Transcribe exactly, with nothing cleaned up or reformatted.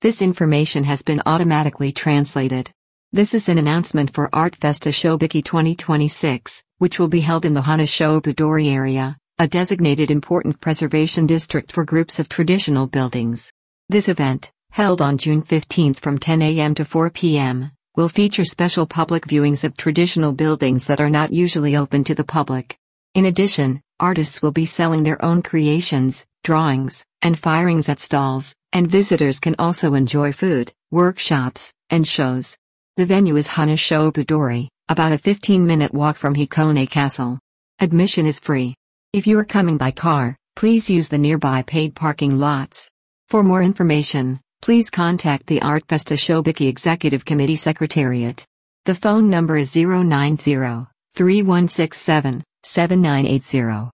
This information has been automatically translated. This is an announcement for Artfest Ashobiki twenty twenty-six, which will be held in the Hanashobudori area, a designated important preservation district for groups of traditional buildings. This event, held on June fifteenth from ten a m to four p m, will feature special public viewings of traditional buildings that are not usually open to the public. In addition, artists will be selling their own creations, drawings, and firings at stalls, and visitors can also enjoy food, workshops, and shows. The venue is Hanashobudori, about a fifteen minute walk from Hikone Castle. Admission is free. If you are coming by car, please use the nearby paid parking lots. For more information, please contact the Artfest Ashobiki Executive Committee Secretariat. The phone number is zero nine zero, three one six seven, seven nine eight zero.